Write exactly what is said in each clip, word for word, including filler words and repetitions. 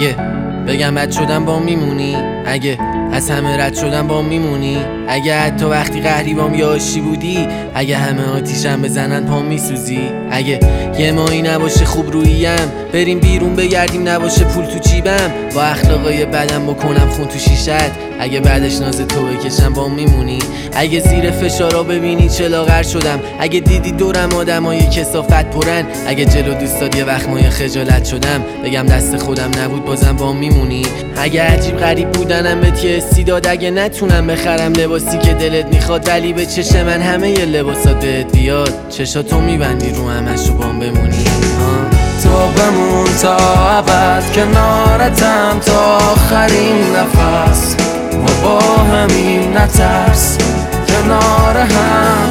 اگه بگم بد شدم با میمونی، اگه از همه رد شدم با میمونی، اگه حتی وقتی قهری بام یاشی بودی، اگه همه آتیشم بزنن پام میسوزی، اگه یه ماهی نباشه خوب روییم بریم بیرون بگردیم نباشه پول تو جیبم، با اخلاقای بدم بکنم خون تو شیشت، اگه بعدش ناز تو بکشم با میمونی، اگه زیر فشارا ببینی چه لاغر شدم، اگه دیدی دورم آدمای کثافت پرن، اگه جلو دوستات یه وقت مایه خجالت شدم بگم دست خودم نبود بازم با میمونی، اگه عجیب غریب بودنم بهت یه حسی داد، اگه نتونم بخرم لباسی که دلت میخواد ولی به چش من همه ی لباسات بهت بیاد، چشاتو میبندی رو همش رو بام بمونی. تو بمون تا ابد کنارتم تا آخرین نفس، ما با همین نترس کنار هم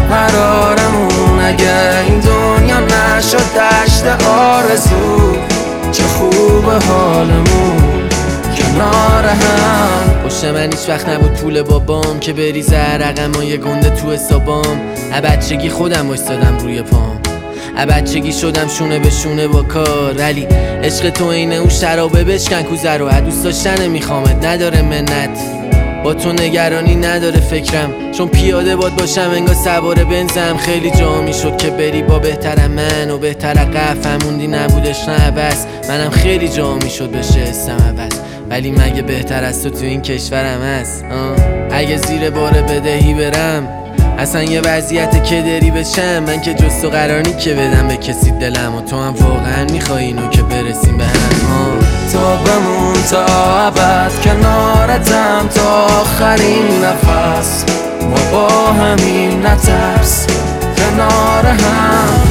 قرارمون، اگه این دنیا نشد دشت آرزو چه خوب حالمون کنار هم. پشت من هیچ وقت نبود پول بابام که بریزه رقم های گنده تو حسابام، بچگی خودم وایستادم روی پام، بچگی شدم شونه به شونه با کار، ولی عشق تو اینه اون شرابه بشکن کوزه رو، دوست داشتن میخوامت نداره منت، با تو نگرانی نداره فکرم، چون پیاده باد باشم انگار سوار بنزم، خیلی جا میشد که بری با بهتر من و بهتر قف هموندی نبودش نه عوض، منم خیلی جا میشد بشه اسم عوض، ولی مگه بهتر از تو تو این کشورم هست؟ اگه زیر بار بدهی برم اصلا یه وضعیت که داری بشم، من که جز تو قرار نی که بدم به کسی دلم، و تو هم واقعا میخوای اینو که برسیم به هم. تو بمون تا ابد کنارتم تا آخرین نفس، ما با همین نترس کنار هم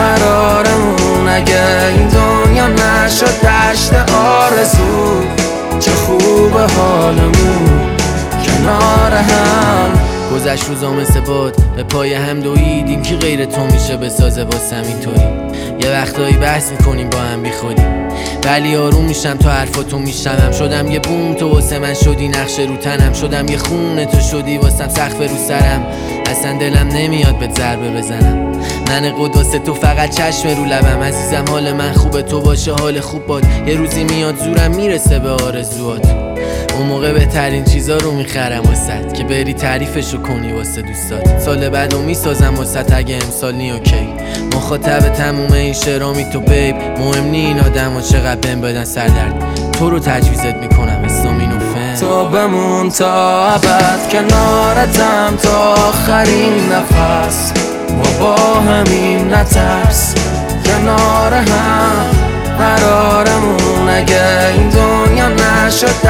قرارمون، اگه این دنیا نشد دشت آرزو چه خوب حالمون کنار هم. گذشت روزا مثل باد به پای هم دویدیم که غیر تو میشه بسازه واسم اینطوری، یه وقتایی بحث میکنیم با هم بی خودی، ولی آروم میشم تا حرفاتو میشنم، شدم یه بوم تو واسه من شدی نقشه رو تنم، شدم یه خونه تو شدی واسم سقف رو سرم، اصلا دلم نمیاد بهت ضربه بزنم، من قدوس تو فقط چشم رو لبم، عزیزم حال من خوبه تو باشه حال خوب باد، یه روزی میاد زورم میرسه به آرزوات، اون موقع بهترین چیزا رو میخرم واسه که بری تعریفشو کنی واسه دوستات، سال بعدو میسازم واسه اگه امسال نی اوکی، مخاطب تموم این شرامی تو بیب، مهم نی این آدم و چقدر بهم بدن سردرد، تو رو تجویزت میکنم اسلامین و فن. تو بمون تا ابد کنارتم تا آخرین نفس، ما با همین نترس کنار هم قرارمون، اگه این دنیا نشد